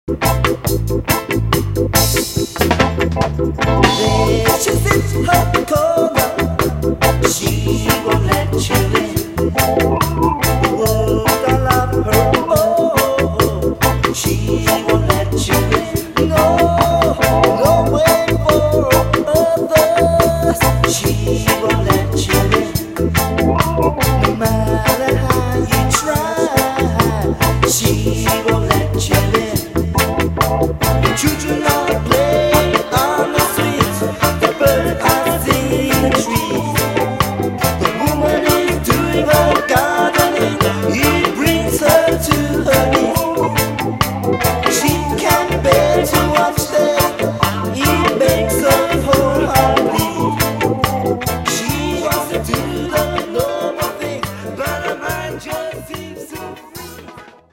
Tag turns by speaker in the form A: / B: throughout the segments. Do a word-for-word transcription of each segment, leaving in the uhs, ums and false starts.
A: There she sits in her corner. She won't let you in. Oh, I love her. Oh, she won't let you in. No, no way for others. She won't let you in. No matter how you try, she won't let you in. The children are playing on the streets, the birds are singing in the trees. The woman is doing her gardening, he brings her to her knees. She can't bear to watch them, he makes her whole heart bleed. She wants to do the normal thing, but her mind just seems to free.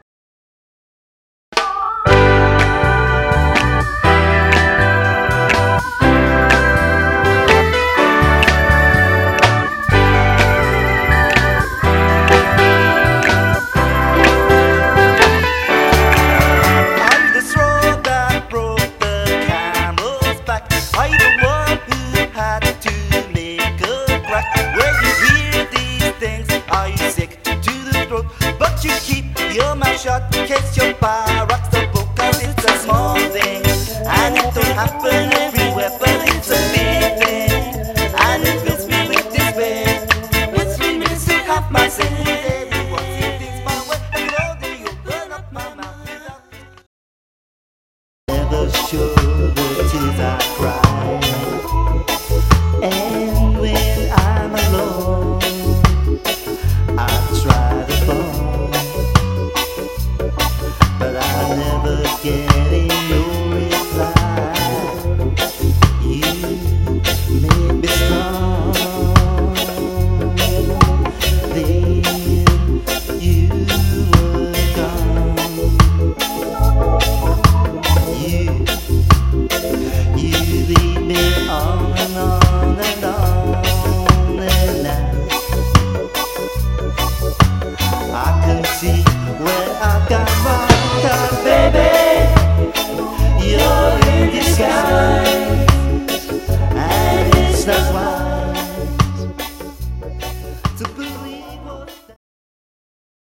A: I'm the straw that broke the camel's back. I'm the one who had to make a crack. When you hear these things, are you sick to the throat? But you keep your mouth shut in case your bar rocks the boat. Cause it's a small thing, and it don't happen everywhere, but it's a big thing, and it fills me with despair. It's three minutes to have my say. Everyone sees things my way, and slowly open up my mouth without never sure the tears I cry. And when I'm alone, I try to fall, but I never get it.